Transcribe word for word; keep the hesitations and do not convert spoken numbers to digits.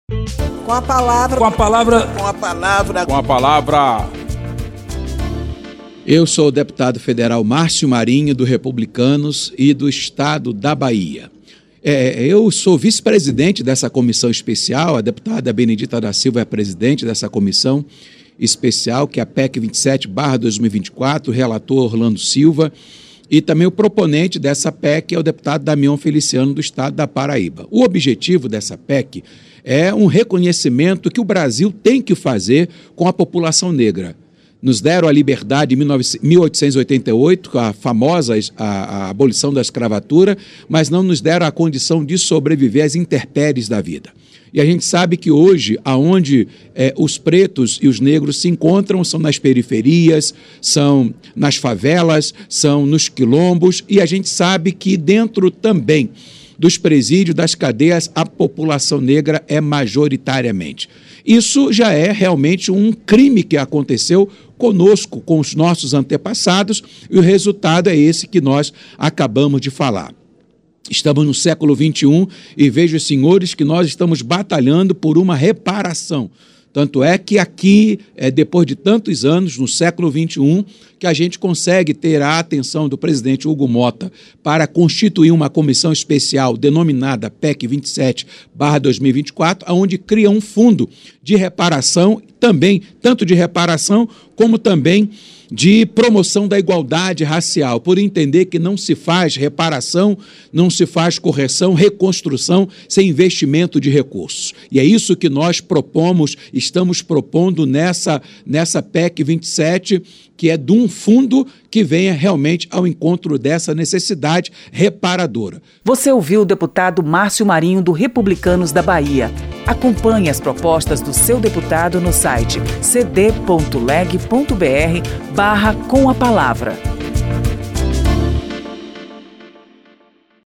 Com a palavra... Com a palavra... Com a palavra... Com a palavra... Eu sou o deputado federal Márcio Marinho, do Republicanos e do Estado da Bahia. É, eu sou vice-presidente dessa comissão especial, a deputada Benedita da Silva é presidente dessa comissão especial, que é a P E C vinte e sete barra dois mil e vinte e quatro, o relator Orlando Silva, e também o proponente dessa P E C é o deputado Damião Feliciano, do Estado da Paraíba. O objetivo dessa P E C é um reconhecimento que o Brasil tem que fazer com a população negra. Nos deram a liberdade em mil oitocentos e oitenta e oito, com a famosa a, a abolição da escravatura, mas não nos deram a condição de sobreviver às intempéries da vida. E a gente sabe que hoje, aonde é, os pretos e os negros se encontram, são nas periferias, são nas favelas, são nos quilombos, e a gente sabe que dentro também dos presídios, das cadeias, a população negra é majoritariamente. Isso já é realmente um crime que aconteceu conosco, com os nossos antepassados, e o resultado é esse que nós acabamos de falar. Estamos no século vinte e um e vejo, senhores, que nós estamos batalhando por uma reparação. Tanto é que aqui, é, depois de tantos anos, no século vinte e um, que a gente consegue ter a atenção do presidente Hugo Mota para constituir uma comissão especial denominada P E C vinte e sete barra dois mil e vinte e quatro, onde cria um fundo de reparação, também, tanto de reparação como também de promoção da igualdade racial, por entender que não se faz reparação, não se faz correção, reconstrução sem investimento de recursos. E é isso que nós propomos, estamos propondo nessa, nessa P E C vinte e sete, que é de um fundo que venha realmente ao encontro dessa necessidade reparadora. Você ouviu o deputado Márcio Marinho, do Republicanos da Bahia. Acompanhe as propostas do seu deputado no site c d ponto leg ponto b r barra com a palavra.